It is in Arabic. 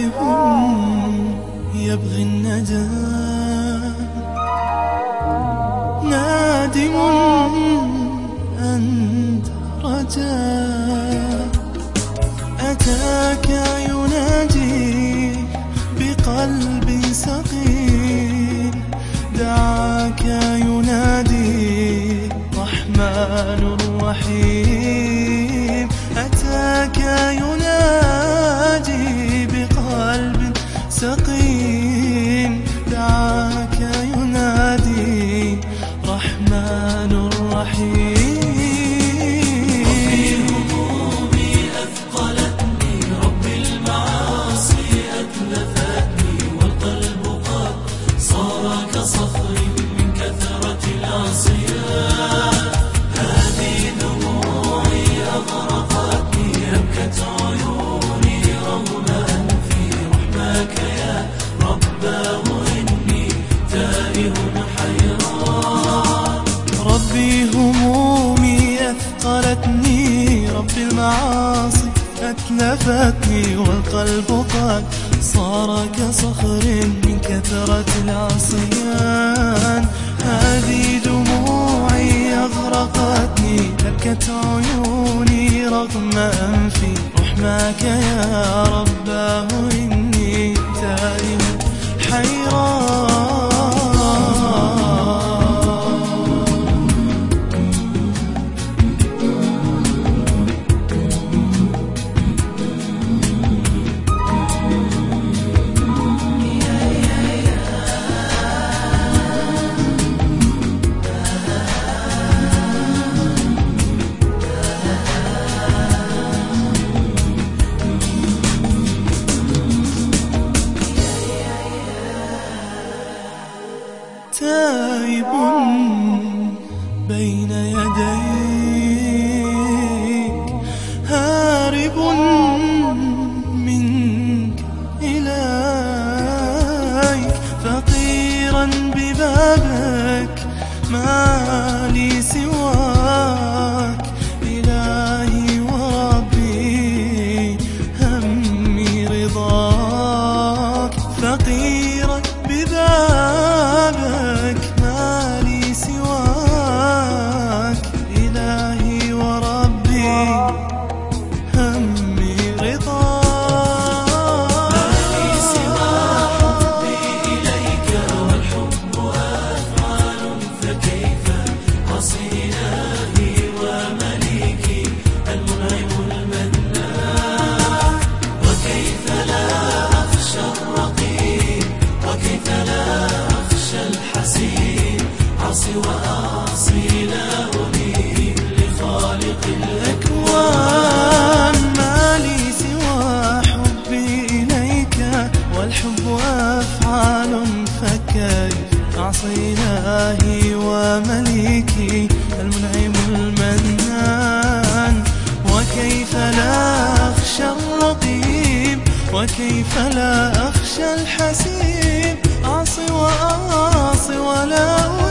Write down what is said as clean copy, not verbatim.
يبغي النجاة، نادم أنت رجاء، أتاك يناجي بقلب سقيم، دعاك ينادي رحمن رحيم، أتاك يناجي بقلب سقيم، دعاك ينادي رحمن رحيم. ربي همومي أثقلتني، ربي المعاصي أتلفتني، والقلب قد صار كصخر من كثرة العصيان. هذه دموعي أغرقتني، أبكت عيوني رغم أنفي، رحماك يا رباه إني تائه حيران. ربي همومي أثقلتني، ربي المعاصي أتلفتني، والقلب قد صار كصخر من كثرة العصيان. هذه دموعي أغرقتني، أبكت عيوني رغم أنفي، رحماك يا رباه إني تائه حيران. تائب بين يديك، هارب منك إليك، فقيرا ببابك ما لي سواك، إلهي وربي همي رضاك، فقيرا ببابك ما لي سواك، إلهي وربي همي رضاك. ما لي سوى حبي إليك، والحب أفعال، فكيف عصي إلهي ومليكي المنعم المنان. وكيف لا أخشى الرقيب، وكيف لا أخشى الحسين، عصي وأعصي لا أنيب لخالق الأكوان. ما لي سوى حبي إليك، والحب أفعال، فكيف أعصي إلهي ومليكي المنعم المنان. وكيف لا أخشى الرقيب، وكيف لا أخشى الحسيب، أعصي وأعصي ولا